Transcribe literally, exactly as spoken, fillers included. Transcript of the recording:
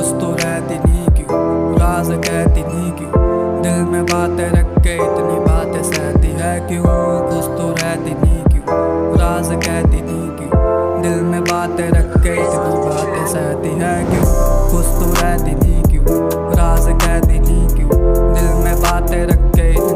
तो रहती नहीं क्यों, राज कहती नहीं क्यों, दिल में बातें रख के इतनी बातें सहती है क्यों। खुश तो रहती नहीं क्यों, राज कहती नहीं क्यों, दिल में बातें रख के इतनी बातें सहती है क्यों। खुश तो रहती नहीं क्यों, राज कहती नहीं क्यों, दिल में बातें रख के